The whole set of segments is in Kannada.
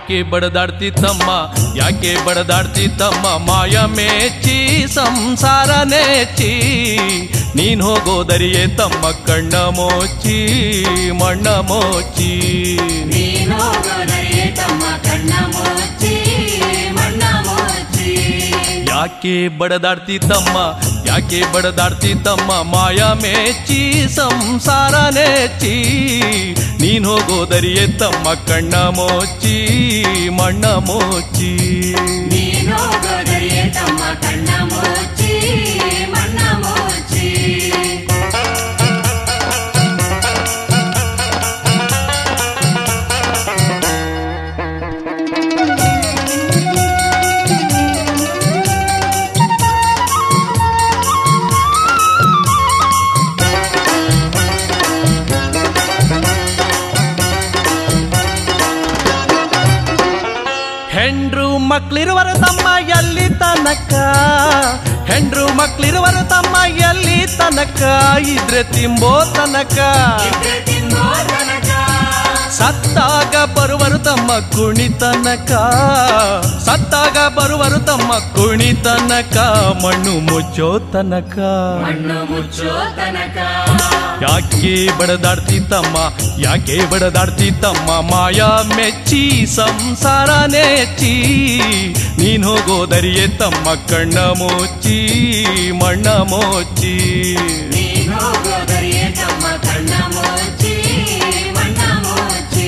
ಯಾಕೆ ಬಡದಾಡ್ತಿ ತಮ್ಮ ಯಾಕೆ ಬಡದಾಡ್ತಿ ತಮ್ಮ ಮಾಯ ಮೇಚ್ಚಿ ಸಂಸಾರ ನೆಚ್ಚಿ ನೀನ್ ಹೋಗೋದರಿಯೇ ತಮ್ಮ ಕಣ್ಣ ಮೋಚಿ ಮಣ್ಣ ಮೋಚಿ ನೀನ್ ಹೋಗೋದರಿಯೇ ತಮ್ಮ ಕಣ್ಣ ಮೋಚಿ ಮಣ್ಣ ಮೋಚಿ ಯಾಕೆ ಬಡದಾಡ್ತಿ ತಮ್ಮ ಯಾಕೆ ಬಡದಾಡ್ತಿ ತಮ್ಮ ಮಾಯ ಮೇಚ್ಚಿ ಸಂಸಾರ ನೆಚ್ಚಿ ನೀನ್ ಹೋಗೋದರಿಯೇ ತಮ್ಮ ಕಣ್ಣ ಮೋಚಿ ಮಣ್ಣ ಮೋಚಿ ನೀನ್ ಹೋಗೋದರಿಯೇ ತಮ್ಮ ಕಣ್ಣ ಮೋಚಿ ಮಣ್ಣ ಮೋಚಿ ಹೆಂಡ್ರು ಮಕ್ಳಿರುವರು ತಮ್ಮ ಎಲ್ಲಿ ತನಕ ಹೆಂಡ್ರು ಮಕ್ಳಿರುವರು ತಮ್ಮ ಎಲ್ಲಿ ತನಕ ಇದ್ರೆ ತಿಂಬೋ ತನಕ ಸತ್ತಾಗ ಬರುವರು ತಮ್ಮ ಕುಣಿತನಕ ಸತ್ತಾಗ ಬರುವರು ತಮ್ಮ ಕುಣಿತನಕ ಮಣ್ಣು ಮುಚ್ಚೋ ತನಕ ಮಣ್ಣು ಮುಚ್ಚೋ ತನಕ ಯಾಕೆ ಬಡದಾಡ್ತಿ ತಮ್ಮ ಯಾಕೆ ಬಡದಾಡ್ತಿ ತಮ್ಮ ಮಾಯ ಮೆಚ್ಚಿ ಸಂಸಾರ ನೆಚ್ಚಿ ನೀನ್ ಹೋಗೋದರಿಯೇ ತಮ್ಮ ಕಣ್ಣ ಮೋಚಿ ಮಣ್ಣ ಮೋಚಿ ನೀನ್ ಹೋಗೋದರಿಯೇ ತಮ್ಮ ಕಣ್ಣ ಮೋಚಿ ಮಣ್ಣ ಮೋಚಿ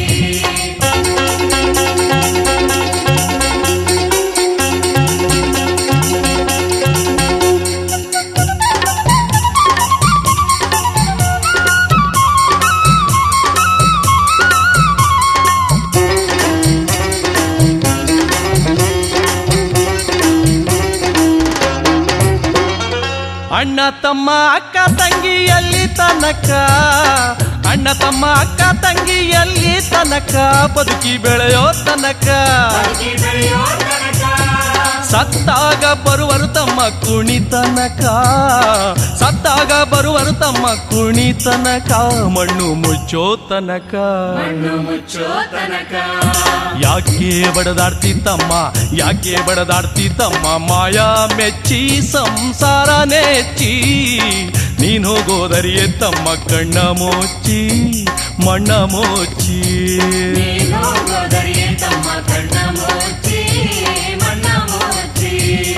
ಅಣ್ಣ ತಮ್ಮ ಅಕ್ಕ ತಂಗಿ ಎಲ್ಲಿ ತನಕ ಅಣ್ಣ ತಮ್ಮ ಅಕ್ಕ ತಂಗಿ ಎಲ್ಲಿ ತನಕ ಬದುಕಿ ಬೆಳೆಯೋ ತನಕ ಸತ್ತಾಗ ಬರುವರು ತಮ್ಮ ಕುಣಿತನಕ ಸತ್ತಾಗ ಬರುವರು ತಮ್ಮ ಕುಣಿತನಕ ಮಣ್ಣು ಮುಚ್ಚೋ ತನಕ ಮಣ್ಣು ಮುಚ್ಚೋ ತನಕ ಯಾಕೆ ಬಡದಾಡ್ತಿ ತಮ್ಮ ಯಾಕೆ ಬಡದಾಡ್ತಿ ತಮ್ಮ ಮಾಯಾ ಮೆಚ್ಚಿ ಸಂಸಾರ ನೆಚ್ಚಿ ನೀನ್ ಹೋಗೋದರಿಯೇ ತಮ್ಮ ಕಣ್ಣ ಮೋಚಿ ಮಣ್ಣ ಮೋಚಿ ನೀನ್ ಹೋಗೋದರಿಯೇ ತಮ್ಮ ಕಣ್ಣ ಮೋಚಿ ಮಣ್ಣ ಮೋಚಿ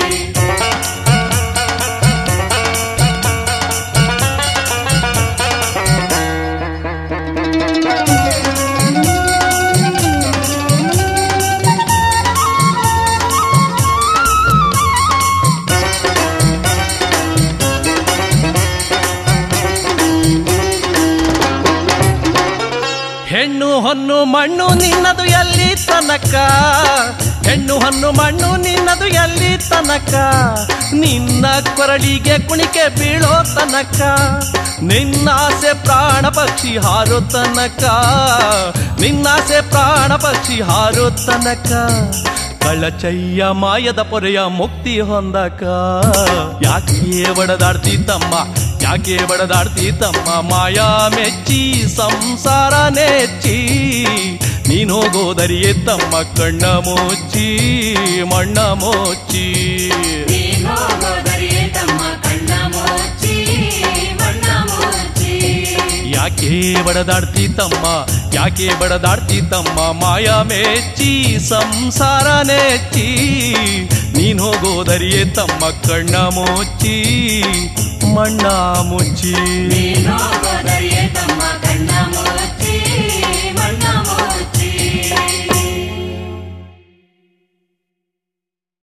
ಹೆಣ್ಣು ಹೊನ್ನು ಮಣ್ಣು ನಿನ್ನದು ಎಲ್ಲಿ ತನಕ ಹೆಣ್ಣು ಹೊನ್ನು ಮಣ್ಣು ನಿನ್ನದು ಎಲ್ಲಿ ತನಕ ನಿನ್ನ ಕೊರಳಿಗೆ ಕುಣಿಕೆ ಬೀಳೋ ತನಕ ನಿನ್ನಾಸೆ ಪ್ರಾಣ ಪಕ್ಷಿ ಹಾರೋ ತನಕ ನಿನ್ನಾಸೆ ಪ್ರಾಣ ಪಕ್ಷಿ ಹಾರೋ ತನಕ ಕಳಚಯ್ಯ ಮಾಯದ ಪೊರೆಯ ಮುಕ್ತಿ ಹೊಂದಕ ಯಾಕೆ ಬಡದಾಡ್ತಿ ತಮ್ಮ ಯಾಕೆ ಬಡದಾಡ್ತಿ ತಮ್ಮ ಮಾಯಾ ಮೆಚ್ಚಿ ಸಂಸಾರ ನೆಚ್ಚಿ ನೀನ್ ಹೋಗೋದರಿಯೇ ತಮ್ಮ ಕಣ್ಣ ಮೋಚಿ ಮಣ್ಣ ಮೋಚಿ ನೀನ್ ಹೋಗೋದರಿಯೇ ತಮ್ಮ ಕಣ್ಣ ಮೋಚಿ ಮಣ್ಣ ಮೋಚಿ ಯಾಕೆ ಬಡದಾಡ್ತಿ ತಮ್ಮ ಯಾಕೆ ಬಡದಾಡ್ತಿ ತಮ್ಮ ಮಾಯಾ ಮೆಚ್ಚಿ ಸಂಸಾರ ನೆಚ್ಚಿ ನೀನ್ ಹೋಗೋದರಿಯೇ ತಮ್ಮ ಕಣ್ಣ ಮೋಚಿ ಮಣ್ಣ ಮುಚ್ಚಿ ನೀನ್ ಹೋಗೋದರಿಯೇ ತಮ್ಮ ಕಣ್ಣ ಮೋಚಿ